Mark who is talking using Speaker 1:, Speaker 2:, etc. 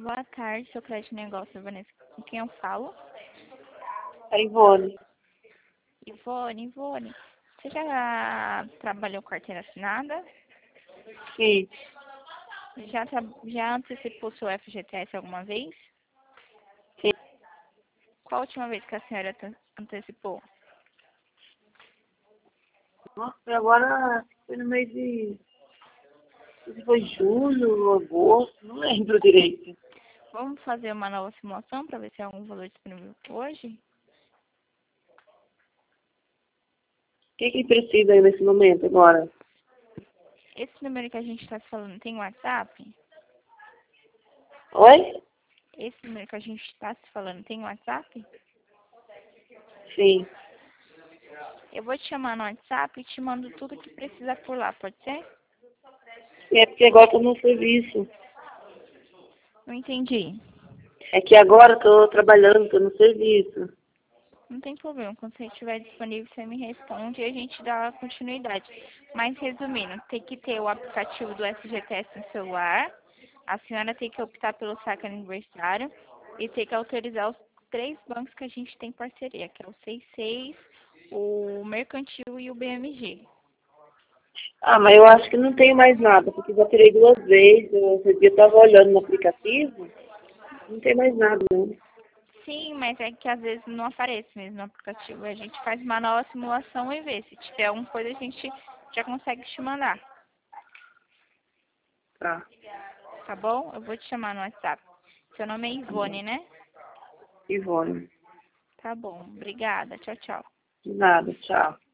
Speaker 1: Boa tarde, seu crédito negócio, Vanessa. Com quem eu falo?
Speaker 2: A Ivone.
Speaker 1: Ivone, você já trabalhou com carteira assinada?
Speaker 2: Sim.
Speaker 1: Já antecipou seu FGTS alguma vez?
Speaker 2: Sim.
Speaker 1: Qual a última vez que a senhora antecipou?
Speaker 2: Nossa, agora foi no mês de... Se foi julho, agosto, não lembro direito.
Speaker 1: Vamos fazer uma nova simulação para ver se há algum valor disponível hoje?
Speaker 2: O que precisa aí nesse momento agora?
Speaker 1: Esse número que a gente está falando tem WhatsApp?
Speaker 2: Oi?
Speaker 1: Esse número que a gente está se falando tem WhatsApp?
Speaker 2: Sim.
Speaker 1: Eu vou te chamar no WhatsApp e te mando tudo que precisa por lá, pode ser?
Speaker 2: É porque agora estou no serviço.
Speaker 1: Não entendi.
Speaker 2: É que agora estou trabalhando, estou no serviço.
Speaker 1: Não tem problema. Quando você estiver disponível, você me responde e a gente dá continuidade. Mas, resumindo, tem que ter o aplicativo do FGTS no celular. A senhora tem que optar pelo saque aniversário e tem que autorizar os 3 bancos que a gente tem parceria, que é o 66, o Mercantil e o BMG.
Speaker 2: Ah, mas eu acho que não tenho mais nada, porque já tirei 2 vezes. Esse dia eu estava olhando no aplicativo, não tem mais nada, não.
Speaker 1: Sim, mas é que às vezes não aparece mesmo no aplicativo. A gente faz uma nova simulação e vê. Se tiver alguma coisa, a gente já consegue te mandar.
Speaker 2: Tá.
Speaker 1: Tá bom? Eu vou te chamar no WhatsApp. Seu nome é
Speaker 2: Tá bom.
Speaker 1: Ivone, né?
Speaker 2: Ivone.
Speaker 1: Tá bom. Obrigada. Tchau, tchau.
Speaker 2: De nada, tchau.